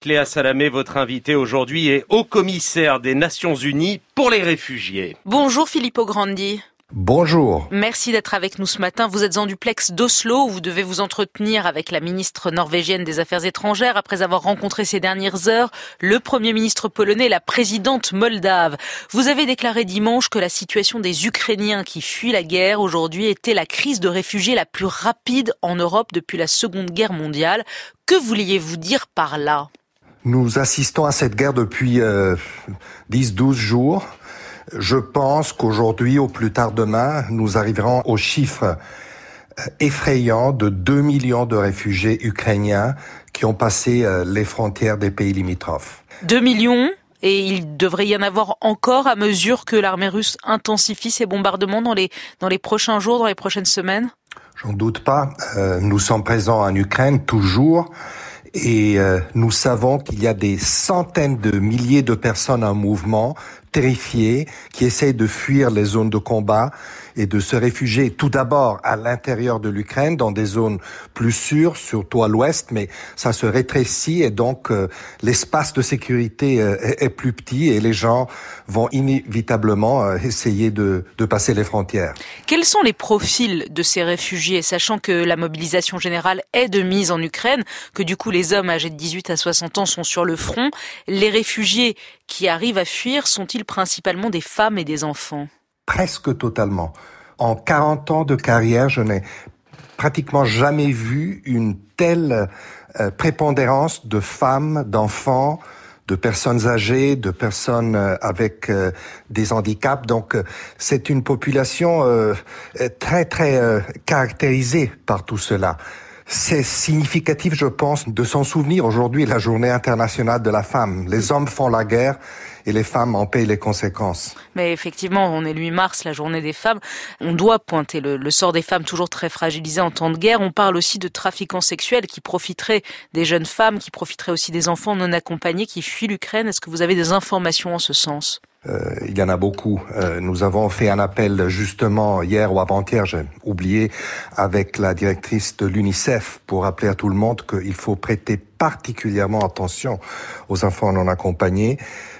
Léa Salamé, votre invité aujourd'hui est haut-commissaire des Nations Unies pour les réfugiés. Bonjour Filippo Grandi. Bonjour. Merci d'être avec nous ce matin. Vous êtes en duplex d'Oslo où vous devez vous entretenir avec la ministre norvégienne des Affaires étrangères après avoir rencontré ces dernières heures le Premier ministre polonais et la présidente moldave. Vous avez déclaré dimanche que la situation des Ukrainiens qui fuient la guerre aujourd'hui était la crise de réfugiés la plus rapide en Europe depuis la Seconde Guerre mondiale. Que vouliez-vous dire par là ? Nous assistons à cette guerre depuis 10-12 jours. Je pense qu'aujourd'hui, au plus tard demain, nous arriverons au chiffre effrayant de 2 millions de réfugiés ukrainiens qui ont passé les frontières des pays limitrophes. 2 millions ? Et il devrait y en avoir encore à mesure que l'armée russe intensifie ses bombardements dans les prochains jours, dans les prochaines semaines ? J'en doute pas. Nous sommes présents en Ukraine toujours. Et nous savons qu'il y a des centaines de milliers de personnes en mouvement, terrifiées, qui essayent de fuir les zones de combat et de se réfugier tout d'abord à l'intérieur de l'Ukraine, dans des zones plus sûres, surtout à l'ouest, mais ça se rétrécit et donc l'espace de sécurité est plus petit et les gens vont inévitablement essayer de passer les frontières. Quels sont les profils de ces réfugiés, sachant que la mobilisation générale est de mise en Ukraine, que du coup les hommes âgés de 18 à 60 ans sont sur le front? Les réfugiés qui arrivent à fuir sont-ils principalement des femmes et des enfants? Presque totalement. En 40 ans de carrière, je n'ai pratiquement jamais vu une telle prépondérance de femmes, d'enfants, de personnes âgées, de personnes avec des handicaps. Donc, c'est une population très, très caractérisée par tout cela. C'est significatif, je pense, de s'en souvenir. Aujourd'hui, la journée internationale de la femme. Les hommes font la guerre et les femmes en payent les conséquences. Mais effectivement, on est le 8 mars, la journée des femmes. On doit pointer le sort des femmes toujours très fragilisées en temps de guerre. On parle aussi de trafiquants sexuels qui profiteraient des jeunes femmes, qui profiteraient aussi des enfants non accompagnés qui fuient l'Ukraine. Est-ce que vous avez des informations en ce sens ? Il y en a beaucoup. Nous avons fait un appel justement hier ou avant-hier, j'ai oublié, avec la directrice de l'UNICEF pour rappeler à tout le monde qu'il faut prêter particulièrement attention aux enfants non accompagnés.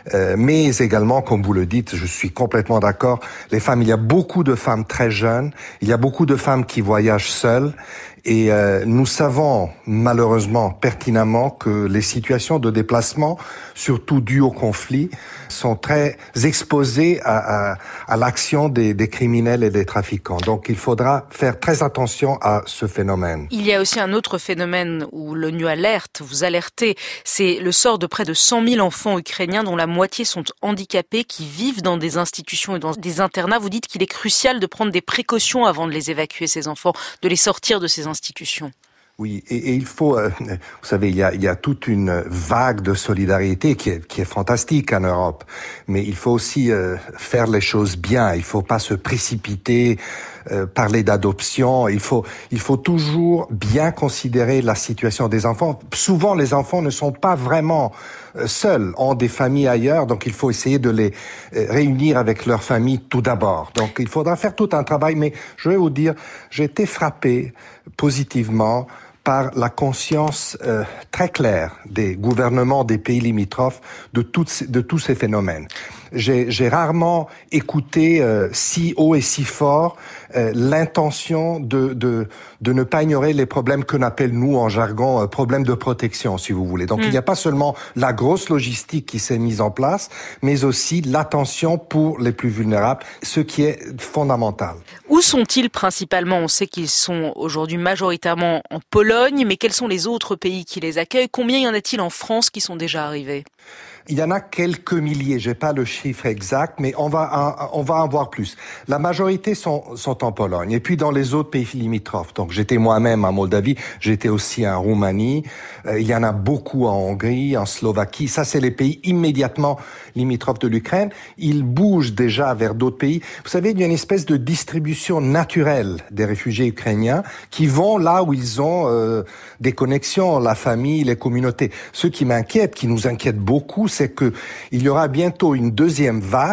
Mais également, comme vous le dites, je suis complètement d'accord, les femmes, il y a beaucoup de femmes très jeunes, il y a beaucoup de femmes qui voyagent seules et nous savons malheureusement pertinemment que les situations de déplacement, surtout dues au conflit, sont très exposées à l'action des criminels et des trafiquants. Donc il faudra faire très attention à ce phénomène. Il y a aussi un autre phénomène où l'ONU alerte, vous alertez, c'est le sort de près de 100 000 enfants ukrainiens dont la moitié sont handicapés, qui vivent dans des institutions et dans des internats. Vous dites qu'il est crucial de prendre des précautions avant de les évacuer, ces enfants, de les sortir de ces institutions. Oui, et il faut, vous savez, il y a toute une vague de solidarité qui est fantastique en Europe, mais il faut aussi faire les choses bien. Il faut pas se précipiter, parler d'adoption. Il faut toujours bien considérer la situation des enfants. Souvent, les enfants ne sont pas vraiment seuls, ont des familles ailleurs, donc il faut essayer de les réunir avec leur famille tout d'abord. Donc il faudra faire tout un travail, mais je vais vous dire, j'ai été frappé positivement par la conscience très claire des gouvernements des pays limitrophes de tous ces phénomènes. J'ai rarement écouté si haut et si fort l'intention de ne pas ignorer les problèmes que l'on appelle, nous, en jargon, problèmes de protection, si vous voulez. Donc, il n'y a pas seulement la grosse logistique qui s'est mise en place, mais aussi l'attention pour les plus vulnérables, ce qui est fondamental. Où sont-ils principalement ? On sait qu'ils sont aujourd'hui majoritairement en Pologne, mais quels sont les autres pays qui les accueillent ? Combien y en a-t-il en France qui sont déjà arrivés ? Il y en a quelques milliers, j'ai pas le chiffre exact, mais on va en voir plus. La majorité sont en Pologne et puis dans les autres pays limitrophes. Donc j'étais moi-même en Moldavie, j'étais aussi en Roumanie, il y en a beaucoup en Hongrie, en Slovaquie. Ça, c'est les pays immédiatement limitrophes de l'Ukraine. Ils bougent déjà vers d'autres pays. Vous savez, il y a une espèce de distribution naturelle des réfugiés ukrainiens qui vont là où ils ont des connexions, la famille, les communautés. Ce qui m'inquiète, qui nous inquiète beaucoup, c'est que il y aura bientôt une deuxième vague.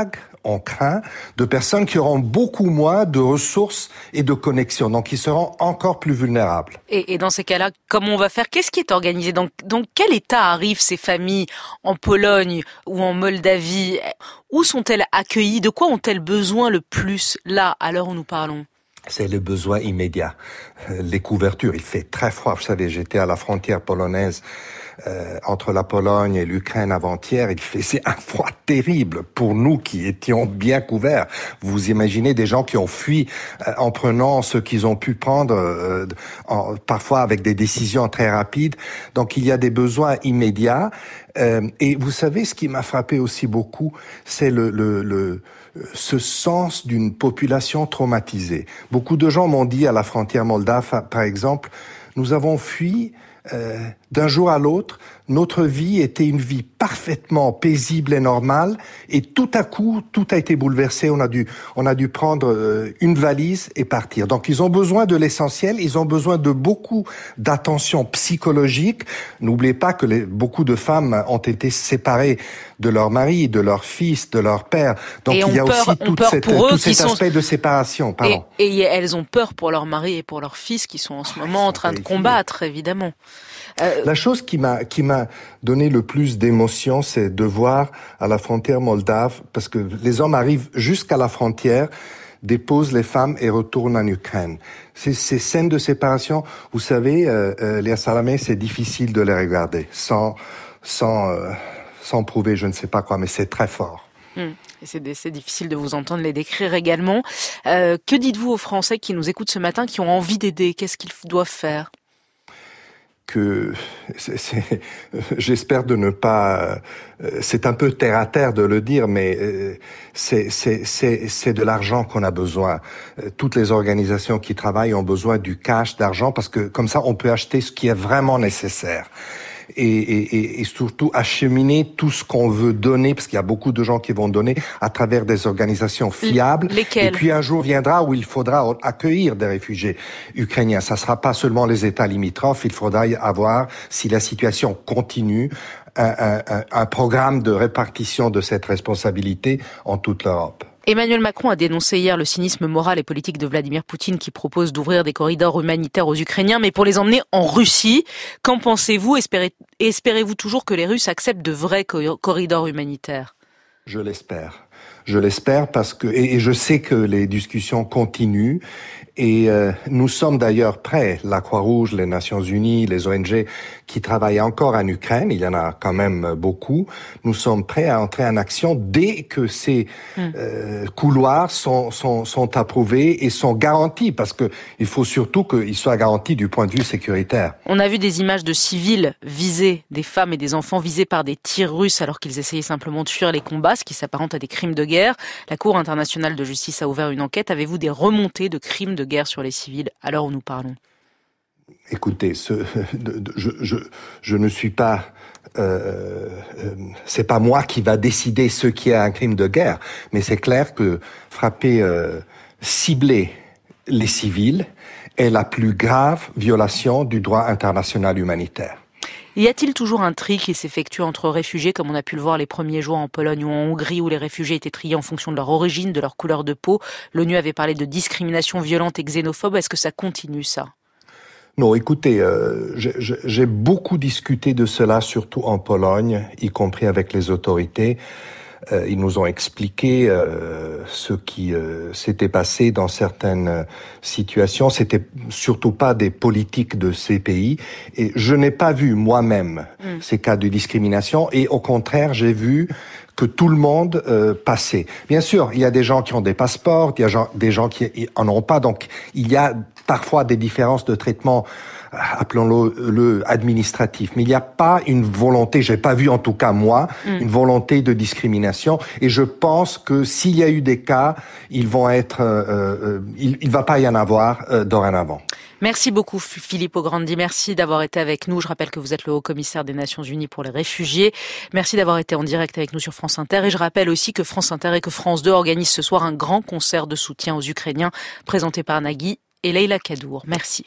on craint, de personnes qui auront beaucoup moins de ressources et de connexions, donc qui seront encore plus vulnérables. Et dans ces cas-là, comment on va faire? Qu'est-ce qui est organisé? Dans quel état arrivent ces familles en Pologne ou en Moldavie? Où sont-elles accueillies? De quoi ont-elles besoin le plus, là, à l'heure où nous parlons? C'est le besoin immédiat. Les couvertures, il fait très froid. Vous savez, j'étais à la frontière polonaise entre la Pologne et l'Ukraine avant-hier. Il faisait un froid terrible pour nous qui étions bien couverts. Vous imaginez des gens qui ont fui en prenant ce qu'ils ont pu prendre, parfois avec des décisions très rapides. Donc il y a des besoins immédiats. Et vous savez, ce qui m'a frappé aussi beaucoup, c'est ce sens d'une population traumatisée. Beaucoup de gens m'ont dit à la frontière moldave, par exemple, nous avons fui d'un jour à l'autre, notre vie était une vie parfaitement paisible et normale, et tout à coup, tout a été bouleversé. On a dû prendre une valise et partir. Donc, ils ont besoin de l'essentiel. Ils ont besoin de beaucoup d'attention psychologique. N'oubliez pas que beaucoup de femmes ont été séparées de leur mari, de leur fils, de leur père. Donc, il y a aussi tout cet aspect de séparation. Pardon. Et elles ont peur pour leur mari et pour leur fils qui sont en ce moment en train de combattre, évidemment. La chose qui m'a donné le plus d'émotion, c'est de voir à la frontière moldave, parce que les hommes arrivent jusqu'à la frontière, déposent les femmes et retournent en Ukraine. Ces scènes de séparation, vous savez, Léa Salamé, c'est difficile de les regarder sans prouver je ne sais pas quoi, mais c'est très fort. Et c'est difficile de vous entendre les décrire également. Que dites-vous aux Français qui nous écoutent ce matin, qui ont envie d'aider? Qu'est-ce qu'ils doivent faire? J'espère de ne pas, c'est un peu terre à terre de le dire, mais c'est de l'argent qu'on a besoin. Toutes les organisations qui travaillent ont besoin du cash, d'argent, parce que comme ça on peut acheter ce qui est vraiment nécessaire. Et surtout acheminer tout ce qu'on veut donner, parce qu'il y a beaucoup de gens qui vont donner à travers des organisations fiables. Lesquelles? Et puis un jour viendra où il faudra accueillir des réfugiés ukrainiens. Ça sera pas seulement les États limitrophes, il faudra y avoir, si la situation continue, un programme de répartition de cette responsabilité en toute l'Europe. Emmanuel Macron a dénoncé hier le cynisme moral et politique de Vladimir Poutine qui propose d'ouvrir des corridors humanitaires aux Ukrainiens, mais pour les emmener en Russie. Qu'en pensez-vous? Espérez-vous toujours que les Russes acceptent de vrais corridors humanitaires? Je l'espère. Je l'espère parce que, et je sais que les discussions continuent, et nous sommes d'ailleurs prêts, la Croix-Rouge, les Nations Unies, les ONG qui travaillent encore en Ukraine, il y en a quand même beaucoup, nous sommes prêts à entrer en action dès que ces couloirs sont approuvés et sont garantis, parce que il faut surtout qu'ils soient garantis du point de vue sécuritaire. On a vu des images de civils visés, des femmes et des enfants visés par des tirs russes alors qu'ils essayaient simplement de fuir les combats, ce qui s'apparente à des crimes de guerre. La Cour internationale de justice a ouvert une enquête. Avez-vous des remontées de crimes de guerre sur les civils à l'heure où nous parlons? Écoutez, je ne suis pas, c'est pas moi qui va décider ce qui est un crime de guerre, mais c'est clair que frapper, cibler les civils est la plus grave violation du droit international humanitaire. Y a-t-il toujours un tri qui s'effectue entre réfugiés, comme on a pu le voir les premiers jours en Pologne ou en Hongrie, où les réfugiés étaient triés en fonction de leur origine, de leur couleur de peau? L'ONU avait parlé de discrimination violente et xénophobe. Est-ce que ça continue, ça? Non, écoutez, j'ai beaucoup discuté de cela, surtout en Pologne, y compris avec les autorités. Ils nous ont expliqué ce qui s'était passé dans certaines situations. C'était surtout pas des politiques de ces pays. Et je n'ai pas vu moi-même ces cas de discrimination. Et au contraire, j'ai vu que tout le monde passait. Bien sûr, il y a des gens qui ont des passeports, il y a des gens qui en ont pas. Donc, il y a parfois des différences de traitement, appelons-le administratif. Mais il n'y a pas une volonté, j'ai pas vu en tout cas moi, une volonté de discrimination. Et je pense que s'il y a eu des cas, ils vont être, il va pas y en avoir dorénavant. Merci beaucoup Filippo Grandi, merci d'avoir été avec nous. Je rappelle que vous êtes le haut-commissaire des Nations Unies pour les réfugiés. Merci d'avoir été en direct avec nous sur France Inter. Et je rappelle aussi que France Inter et que France 2 organisent ce soir un grand concert de soutien aux Ukrainiens présenté par Nagui et Leila Kadour. Merci.